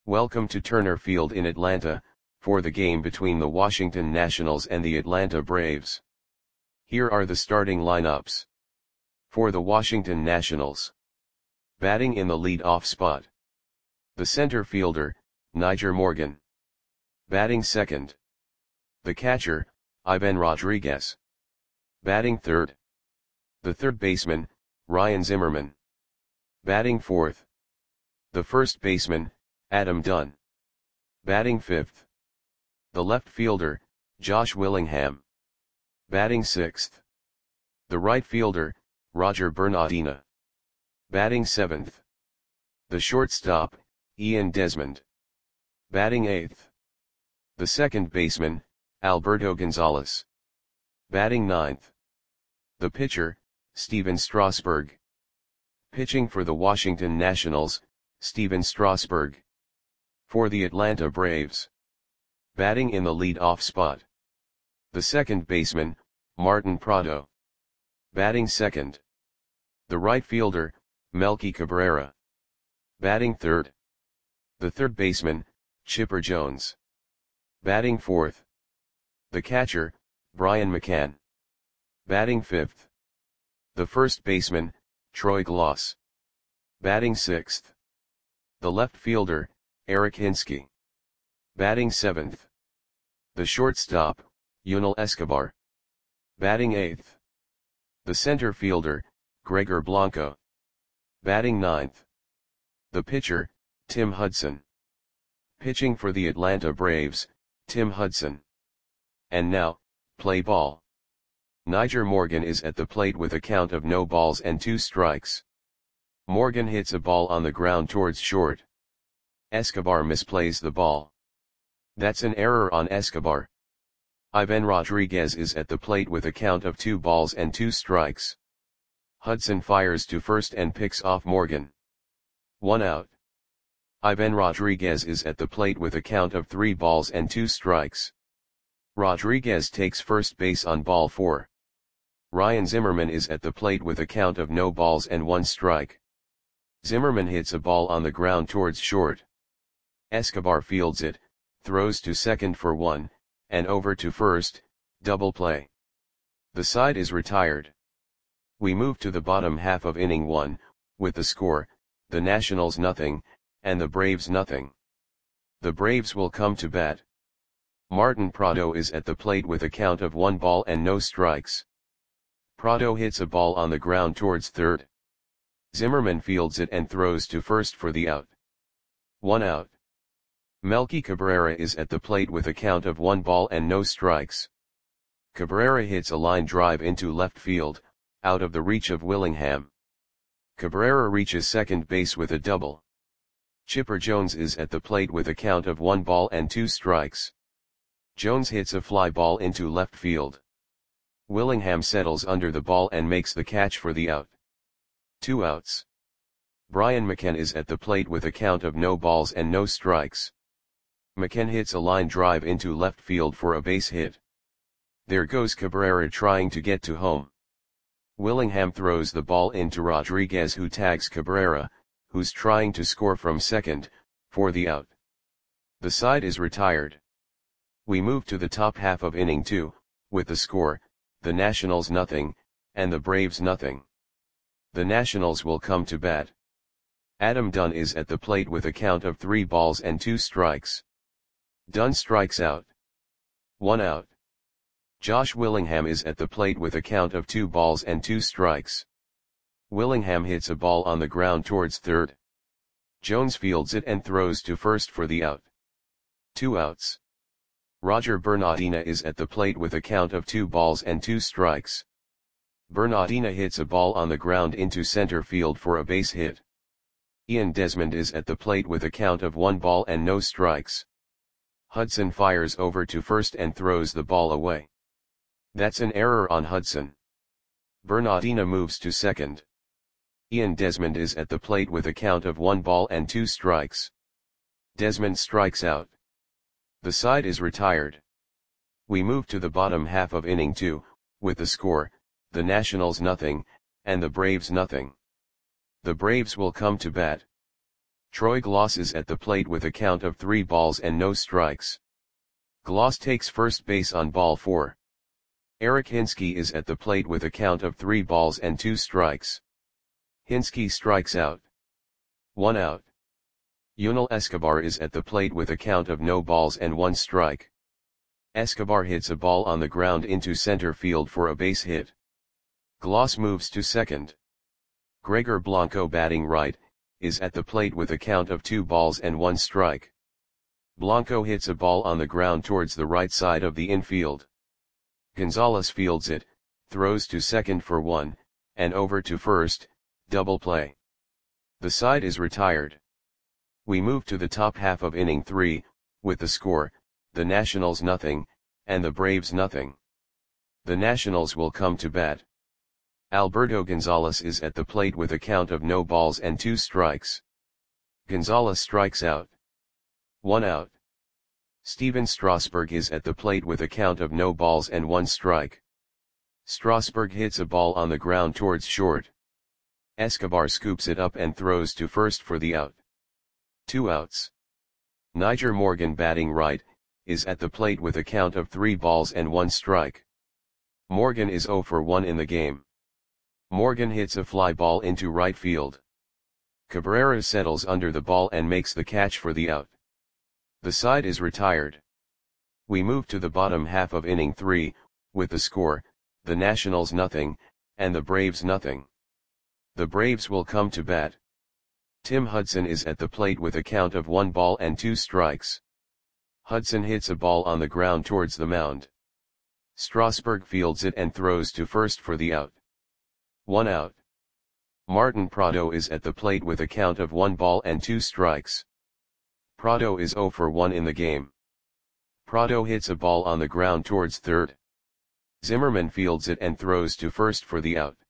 Welcome to Turner Field in Atlanta, for the game between the Washington Nationals and the Atlanta Braves. Here are the starting lineups. For the Washington Nationals. Batting in the lead-off spot. The center fielder, Nyjer Morgan. Batting second. The catcher, Ivan Rodriguez. Batting third. The third baseman, Ryan Zimmerman. Batting fourth. The first baseman, Adam Dunn. Batting fifth. The left fielder, Josh Willingham. Batting sixth. The right fielder, Roger Bernardina. Batting seventh. The shortstop, Ian Desmond. Batting eighth. The second baseman, Alberto Gonzalez. Batting ninth. The pitcher, Stephen Strasburg. Pitching for the Washington Nationals, Stephen Strasburg. For the Atlanta Braves. Batting in the lead-off spot. The second baseman, Martin Prado. Batting second. The right fielder, Melky Cabrera. Batting third. The third baseman, Chipper Jones. Batting fourth. The catcher, Brian McCann. Batting fifth. The first baseman, Troy Glaus. Batting sixth. The left fielder, Eric Hinske. Batting seventh. The shortstop, Yunel Escobar. Batting eighth. The center fielder, Gregor Blanco. Batting ninth. The pitcher, Tim Hudson. Pitching for the Atlanta Braves, Tim Hudson. And now, play ball. Nyjer Morgan is at the plate with a count of no balls and 2 strikes. Morgan hits a ball on the ground towards short. Escobar misplays the ball. That's an error on Escobar. Ivan Rodriguez is at the plate with a count of 2 balls and 2 strikes. Hudson fires to first and picks off Morgan. 1 out. Ivan Rodriguez is at the plate with a count of 3 balls and 2 strikes. Rodriguez takes first base on ball 4. Ryan Zimmerman is at the plate with a count of no balls and 1 strike. Zimmerman hits a ball on the ground towards short. Escobar fields it, throws to second for 1, and over to first, double play. The side is retired. We move to the bottom half of inning 1, with the score, the Nationals nothing, and the Braves nothing. The Braves will come to bat. Martin Prado is at the plate with a count of 1 ball and no strikes. Prado hits a ball on the ground towards third. Zimmerman fields it and throws to first for the out. 1 out. Melky Cabrera is at the plate with a count of 1 ball and no strikes. Cabrera hits a line drive into left field, out of the reach of Willingham. Cabrera reaches second base with a double. Chipper Jones is at the plate with a count of 1 ball and 2 strikes. Jones hits a fly ball into left field. Willingham settles under the ball and makes the catch for the out. 2 outs. Brian McCann is at the plate with a count of no balls and no strikes. McCann hits a line drive into left field for a base hit. There goes Cabrera trying to get to home. Willingham throws the ball into Rodriguez, who tags Cabrera, who's trying to score from second, for the out. The side is retired. We move to the top half of inning 2, with the score, the Nationals nothing, and the Braves nothing. The Nationals will come to bat. Adam Dunn is at the plate with a count of 3 balls and 2 strikes. Dunn strikes out. 1 out. Josh Willingham is at the plate with a count of 2 balls and 2 strikes. Willingham hits a ball on the ground towards third. Jones fields it and throws to first for the out. 2 outs. Roger Bernardina is at the plate with a count of 2 balls and 2 strikes. Bernardina hits a ball on the ground into center field for a base hit. Ian Desmond is at the plate with a count of 1 ball and no strikes. Hudson fires over to first and throws the ball away. That's an error on Hudson. Bernardina moves to second. Ian Desmond is at the plate with a count of 1 ball and 2 strikes. Desmond strikes out. The side is retired. We move to the bottom half of inning 2, with the score, the Nationals nothing, and the Braves nothing. The Braves will come to bat. Troy Gloss is at the plate with a count of 3 balls and no strikes. Gloss takes first base on ball 4. Eric Hinske is at the plate with a count of 3 balls and 2 strikes. Hinske strikes out. 1 out. Yunel Escobar is at the plate with a count of no balls and 1 strike. Escobar hits a ball on the ground into center field for a base hit. Gloss moves to second. Gregor Blanco, batting right, is at the plate with a count of 2 balls and 1 strike. Blanco hits a ball on the ground towards the right side of the infield. Gonzalez fields it, throws to second for 1, and over to first, double play. The side is retired. We move to the top half of inning 3, with the score, the Nationals nothing, and the Braves nothing. The Nationals will come to bat. Alberto Gonzalez is at the plate with a count of no balls and 2 strikes. Gonzalez strikes out. 1 out. Steven Strasburg is at the plate with a count of no balls and 1 strike. Strasburg hits a ball on the ground towards short. Escobar scoops it up and throws to first for the out. 2 outs. Nyjer Morgan, batting right, is at the plate with a count of 3 balls and 1 strike. Morgan is 0 for 1 in the game. Morgan hits a fly ball into right field. Cabrera settles under the ball and makes the catch for the out. The side is retired. We move to the bottom half of inning 3, with the score, the Nationals nothing, and the Braves nothing. The Braves will come to bat. Tim Hudson is at the plate with a count of 1 ball and 2 strikes. Hudson hits a ball on the ground towards the mound. Strasburg fields it and throws to first for the out. 1 out. Martin Prado is at the plate with a count of 1 ball and 2 strikes. Prado is 0 for 1 in the game. Prado hits a ball on the ground towards third. Zimmerman fields it and throws to first for the out.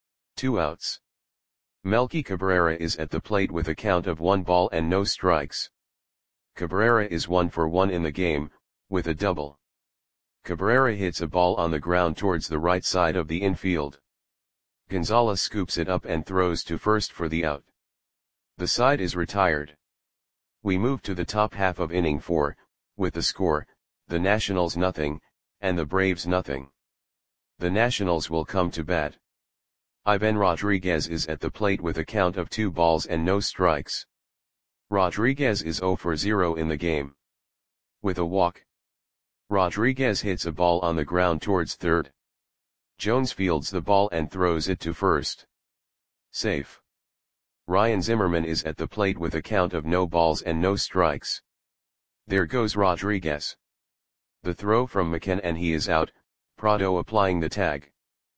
2 outs. Melky Cabrera is at the plate with a count of 1 ball and no strikes. Cabrera is 1 for 1 in the game, with a double. Cabrera hits a ball on the ground towards the right side of the infield. Gonzalez scoops it up and throws to first for the out. The side is retired. We move to the top half of inning 4, with the score, the Nationals nothing, and the Braves nothing. The Nationals will come to bat. Ivan Rodriguez is at the plate with a count of 2 balls and no strikes. Rodriguez is 0 for 0 in the game. With a walk. Rodriguez hits a ball on the ground towards third. Jones fields the ball and throws it to first. Safe. Ryan Zimmerman is at the plate with a count of no balls and no strikes. There goes Rodriguez. The throw from McKen and he is out, Prado applying the tag.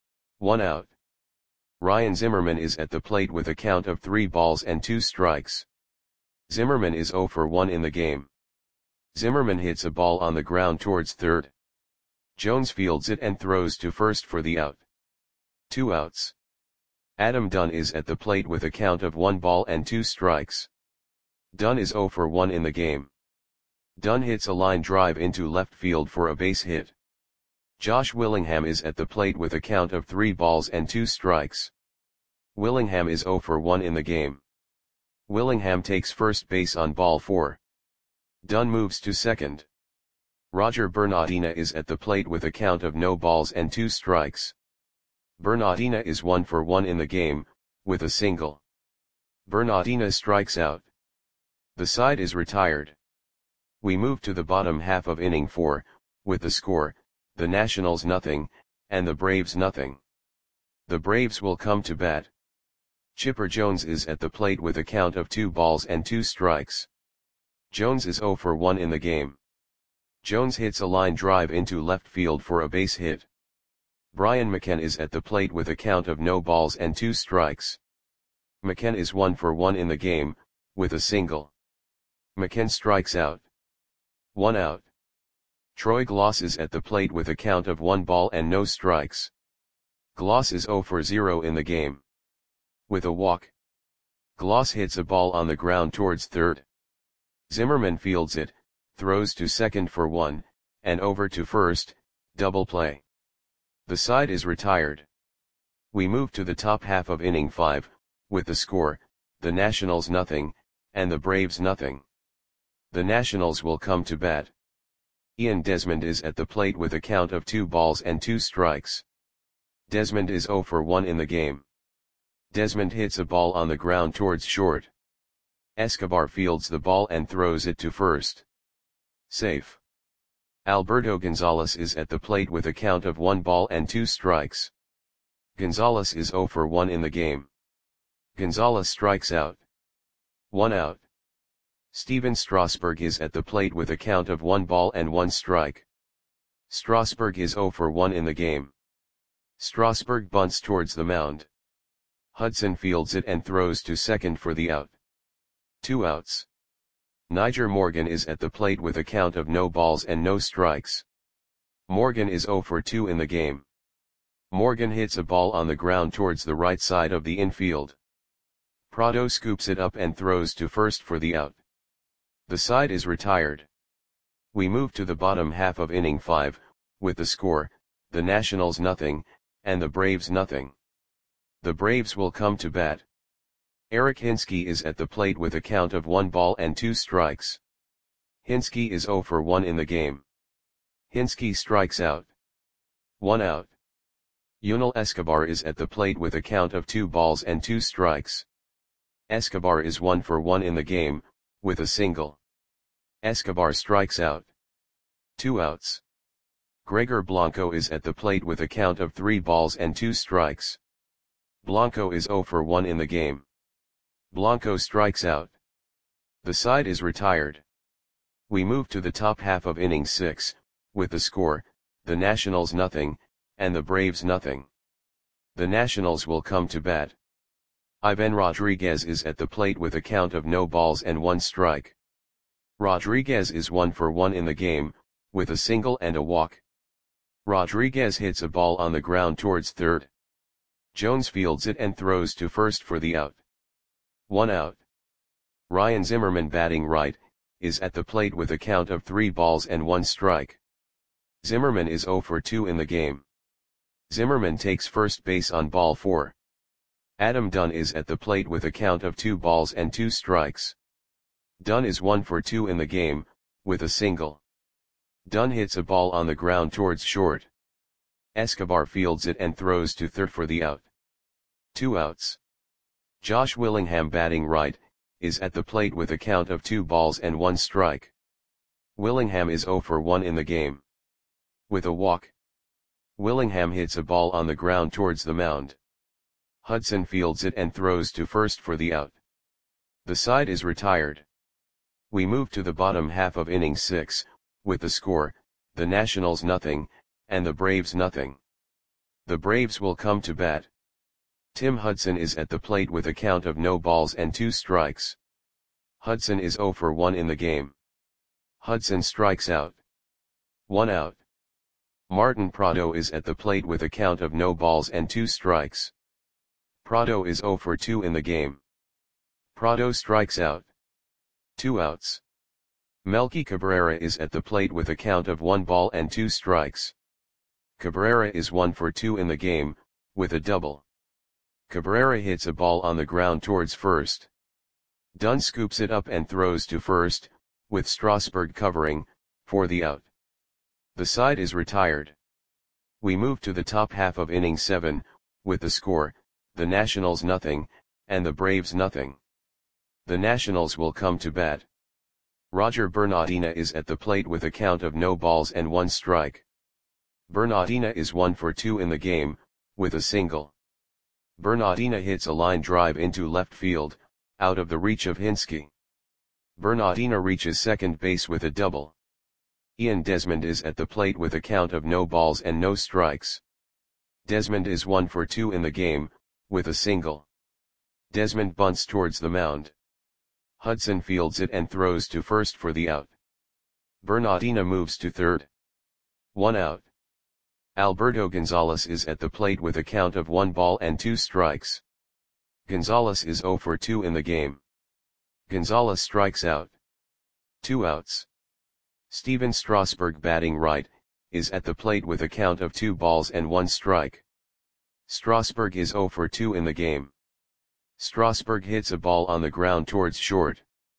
1 out. Ryan Zimmerman is at the plate with a count of 3 balls and 2 strikes. Zimmerman is 0 for 1 in the game. Zimmerman hits a ball on the ground towards third. Jones fields it and throws to first for the out. 2 outs. Adam Dunn is at the plate with a count of 1 ball and 2 strikes. Dunn is 0 for 1 in the game. Dunn hits a line drive into left field for a base hit. Josh Willingham is at the plate with a count of 3 balls and 2 strikes. Willingham is 0 for 1 in the game. Willingham takes first base on ball 4. Dunn moves to second. Roger Bernardina is at the plate with a count of no balls and 2 strikes. Bernardina is 1 for 1 in the game, with a single. Bernardina strikes out. The side is retired. We move to the bottom half of inning 4, with the score, the Nationals nothing, and the Braves nothing. The Braves will come to bat. Chipper Jones is at the plate with a count of 2 balls and 2 strikes. Jones is 0 for 1 in the game. Jones hits a line drive into left field for a base hit. Brian McKen is at the plate with a count of no balls and 2 strikes. McKen is 1 for 1 in the game, with a single. McKen strikes out. 1 out. Troy Gloss is at the plate with a count of 1 ball and no strikes. Gloss is 0 for 0 in the game. With a walk. Gloss hits a ball on the ground towards third. Zimmerman fields it, throws to second for 1, and over to first, double play. The side is retired. We move to the top half of inning 5, with the score, the Nationals nothing, and the Braves nothing. The Nationals will come to bat. Ian Desmond is at the plate with a count of 2 balls and 2 strikes. Desmond is 0 for 1 in the game. Desmond hits a ball on the ground towards short. Escobar fields the ball and throws it to first. Safe. Alberto Gonzalez is at the plate with a count of 1 ball and 2 strikes. Gonzalez is 0 for 1 in the game. Gonzalez strikes out. 1 out. Steven Strasburg is at the plate with a count of 1 ball and 1 strike. Strasburg is 0 for 1 in the game. Strasburg bunts towards the mound. Hudson fields it and throws to second for the out. 2 outs. Nyjer Morgan is at the plate with a count of no balls and no strikes. Morgan is 0 for 2 in the game. Morgan hits a ball on the ground towards the right side of the infield. Prado scoops it up and throws to first for the out. The side is retired. We move to the bottom half of inning 5, with the score, the Nationals nothing, and the Braves nothing. The Braves will come to bat. Eric Hinske is at the plate with a count of 1 ball and 2 strikes. Hinske is 0 for 1 in the game. Hinske strikes out. 1 out. Yunel Escobar is at the plate with a count of 2 balls and 2 strikes. Escobar is 1 for 1 in the game, with a single. Escobar strikes out. 2 outs. Gregor Blanco is at the plate with a count of 3 balls and 2 strikes. Blanco is 0 for 1 in the game. Blanco strikes out. The side is retired. We move to the top half of inning 6, with the score, the Nationals nothing, and the Braves nothing. The Nationals will come to bat. Ivan Rodriguez is at the plate with a count of no balls and 1 strike. Rodriguez is 1 for 1 in the game, with a single and a walk. Rodriguez hits a ball on the ground towards third. Jones fields it and throws to first for the out. 1 out. Ryan Zimmerman, batting right, is at the plate with a count of 3 balls and 1 strike. Zimmerman is 0 for 2 in the game. Zimmerman takes first base on ball 4. Adam Dunn is at the plate with a count of 2 balls and 2 strikes. Dunn is 1 for 2 in the game, with a single. Dunn hits a ball on the ground towards short. Escobar fields it and throws to third for the out. 2 outs. Josh Willingham, batting right, is at the plate with a count of 2 balls and 1 strike. Willingham is 0 for 1 in the game. With a walk. Willingham hits a ball on the ground towards the mound. Hudson fields it and throws to first for the out. The side is retired. We move to the bottom half of inning 6, with the score, the Nationals nothing, and the Braves nothing. The Braves will come to bat. Tim Hudson is at the plate with a count of no balls and 2 strikes. Hudson is 0 for 1 in the game. Hudson strikes out. 1 out. Martin Prado is at the plate with a count of no balls and 2 strikes. Prado is 0 for 2 in the game. Prado strikes out. 2 outs. Melky Cabrera is at the plate with a count of 1 ball and 2 strikes. Cabrera is 1 for 2 in the game, with a double. Cabrera hits a ball on the ground towards first. Dunn scoops it up and throws to first, with Strasburg covering, for the out. The side is retired. We move to the top half of inning 7, with the score, the Nationals nothing, and the Braves nothing. The Nationals will come to bat. Roger Bernardina is at the plate with a count of no balls and 1 strike. Bernardina is 1 for 2 in the game, with a single. Bernardina hits a line drive into left field, out of the reach of Hinske. Bernardina reaches second base with a double. Ian Desmond is at the plate with a count of no balls and no strikes. Desmond is 1 for 2 in the game, with a single. Desmond bunts towards the mound. Hudson fields it and throws to first for the out. Bernardina moves to third. 1 out. Alberto Gonzalez is at the plate with a count of 1 ball and 2 strikes. Gonzalez is 0 for 2 in the game. Gonzalez strikes out. 2 outs. Steven Strasburg, batting right, is at the plate with a count of 2 balls and 1 strike. Strasburg is 0 for 2 in the game. Strasburg hits a ball on the ground towards short.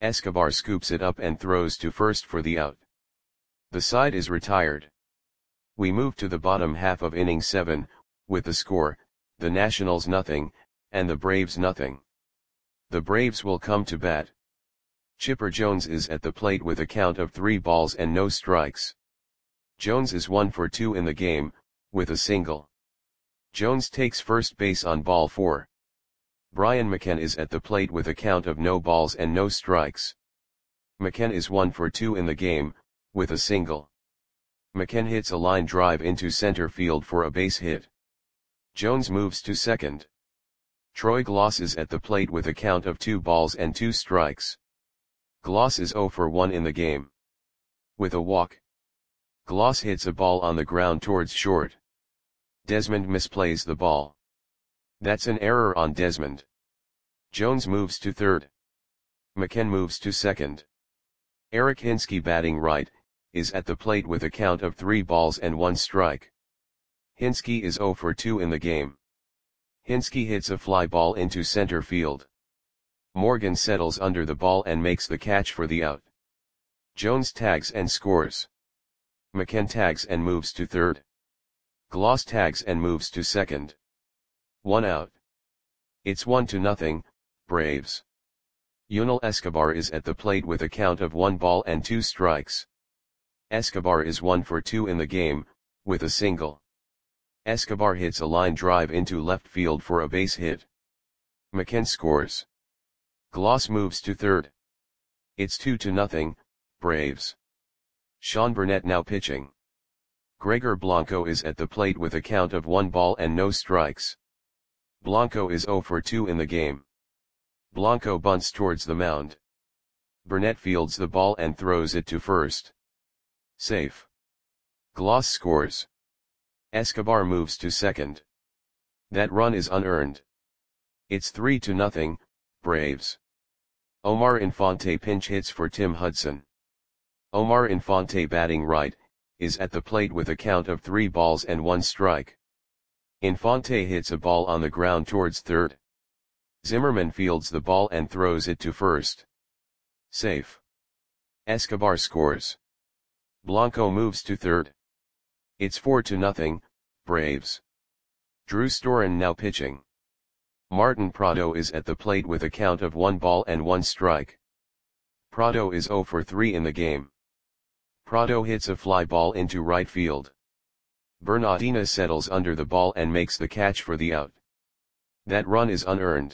Escobar scoops it up and throws to first for the out. The side is retired. We move to the bottom half of inning 7, with the score, the Nationals nothing, and the Braves nothing. The Braves will come to bat. Chipper Jones is at the plate with a count of 3 balls and no strikes. Jones is 1 for 2 in the game, with a single. Jones takes first base on ball 4. Brian McCann is at the plate with a count of no balls and no strikes. McCann is 1 for 2 in the game, with a single. McCann hits a line drive into center field for a base hit. Jones moves to second. Troy Glaus is at the plate with a count of 2 balls and 2 strikes. Glaus is 0 for 1 in the game. With a walk. Glaus hits a ball on the ground towards short. Desmond misplays the ball. That's an error on Desmond. Jones moves to third. McCann moves to second. Eric Hinske, batting right, is at the plate with a count of 3 balls and 1 strike. Hinske is 0 for 2 in the game. Hinske hits a fly ball into center field. Morgan settles under the ball and makes the catch for the out. Jones tags and scores. McCann tags and moves to third. Glaus tags and moves to second. 1 out. It's 1-0, Braves. Yunel Escobar is at the plate with a count of 1 ball and 2 strikes. Escobar is 1 for 2 in the game, with a single. Escobar hits a line drive into left field for a base hit. McCann scores. Glaus moves to third. It's 2-0, Braves. Sean Burnett now pitching. Gregor Blanco is at the plate with a count of 1 ball and no strikes. Blanco is 0 for 2 in the game. Blanco bunts towards the mound. Burnett fields the ball and throws it to first. Safe. Glaus scores. Escobar moves to second. That run is unearned. It's 3-0, Braves. Omar Infante pinch hits for Tim Hudson. Omar Infante, batting right, is at the plate with a count of 3 balls and 1 strike. Infante hits a ball on the ground towards third. Zimmerman fields the ball and throws it to first. Safe. Escobar scores. Blanco moves to third. It's 4-0, Braves. Drew Storen now pitching. Martin Prado is at the plate with a count of 1 ball and 1 strike. Prado is 0 for 3 in the game. Prado hits a fly ball into right field. Bernardina settles under the ball and makes the catch for the out. That run is unearned.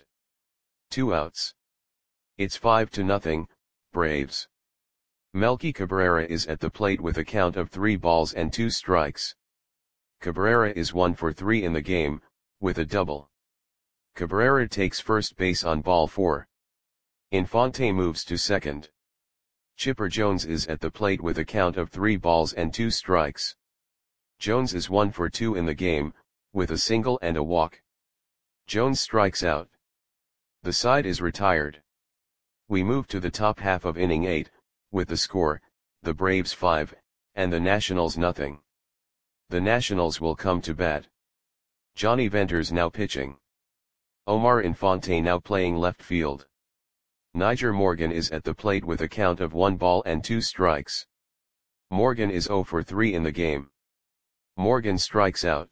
2 outs. It's 5-0, Braves. Melky Cabrera is at the plate with a count of 3 balls and 2 strikes. Cabrera is 1 for 3 in the game, with a double. Cabrera takes first base on ball 4. Infante moves to second. Chipper Jones is at the plate with a count of 3 balls and 2 strikes. Jones is 1 for 2 in the game, with a single and a walk. Jones strikes out. The side is retired. We move to the top half of inning 8, with the score, the Braves 5, and the Nationals nothing. The Nationals will come to bat. Johnny Venters now pitching. Omar Infante now playing left field. Niger Morgan is at the plate with a count of 1 ball and 2 strikes. Morgan is 0 for 3 in the game. Morgan strikes out.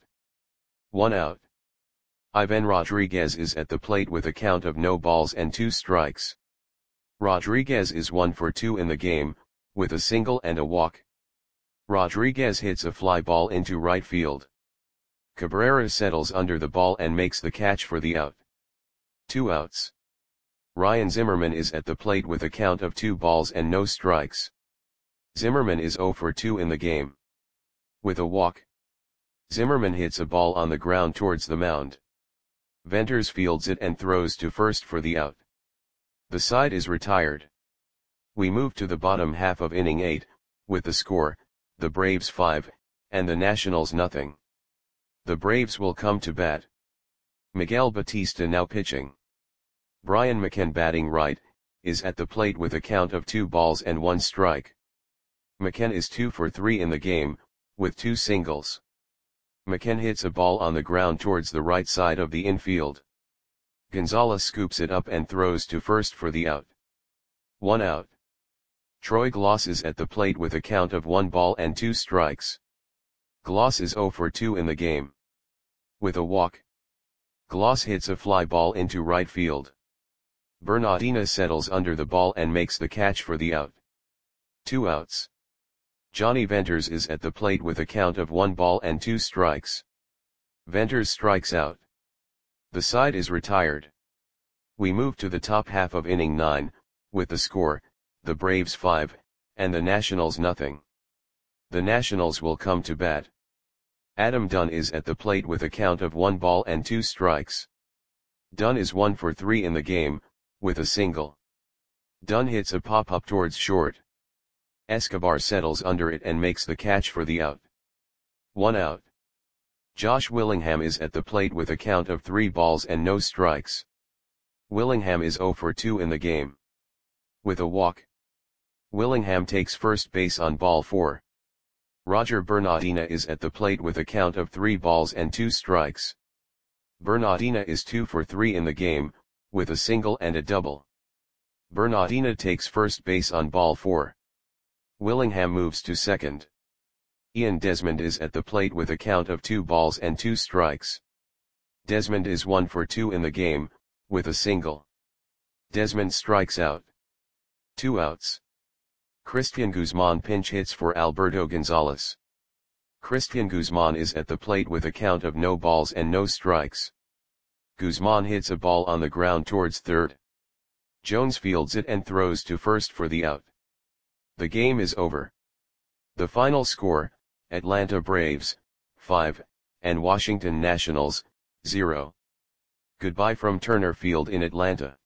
1 out. Ivan Rodriguez is at the plate with a count of no balls and 2 strikes. Rodriguez is 1 for 2 in the game, with a single and a walk. Rodriguez hits a fly ball into right field. Cabrera settles under the ball and makes the catch for the out. 2 outs. Ryan Zimmerman is at the plate with a count of 2 balls and no strikes. Zimmerman is 0 for 2 in the game. With a walk. Zimmerman hits a ball on the ground towards the mound. Venters fields it and throws to first for the out. The side is retired. We move to the bottom half of inning 8, with the score, the Braves 5, and the Nationals nothing. The Braves will come to bat. Miguel Batista now pitching. Brian McCann, batting right, is at the plate with a count of 2 balls and 1 strike. McCann is 2 for 3 in the game, with 2 singles. McCann hits a ball on the ground towards the right side of the infield. Gonzalez scoops it up and throws to first for the out. 1 out. Troy Glaus is at the plate with a count of 1 ball and 2 strikes. Glaus is 0 for 2 in the game. With a walk, Glaus hits a fly ball into right field. Bernardina settles under the ball and makes the catch for the out. 2 outs. Johnny Venters is at the plate with a count of 1 ball and 2 strikes. Venters strikes out. The side is retired. We move to the top half of inning 9, with the score, the Braves 5, and the Nationals nothing. The Nationals will come to bat. Adam Dunn is at the plate with a count of 1 ball and 2 strikes. Dunn is 1 for 3 in the game, with a single. Dunn hits a pop-up towards short. Escobar settles under it and makes the catch for the out. 1 out. Josh Willingham is at the plate with a count of 3 balls and no strikes. Willingham is 0 for 2 in the game. With a walk, Willingham takes first base on ball 4. Roger Bernardina is at the plate with a count of 3 balls and 2 strikes. Bernardina is 2 for 3 in the game, with a single and a double. Bernardina takes first base on ball 4. Willingham moves to second. Ian Desmond is at the plate with a count of 2 balls and 2 strikes. Desmond is 1 for 2 in the game, with a single. Desmond strikes out. 2 outs. Christian Guzman pinch hits for Alberto Gonzalez. Christian Guzman is at the plate with a count of no balls and no strikes. Guzman hits a ball on the ground towards third. Jones fields it and throws to first for the out. The game is over. The final score, Atlanta Braves, 5, and Washington Nationals, 0. Goodbye from Turner Field in Atlanta.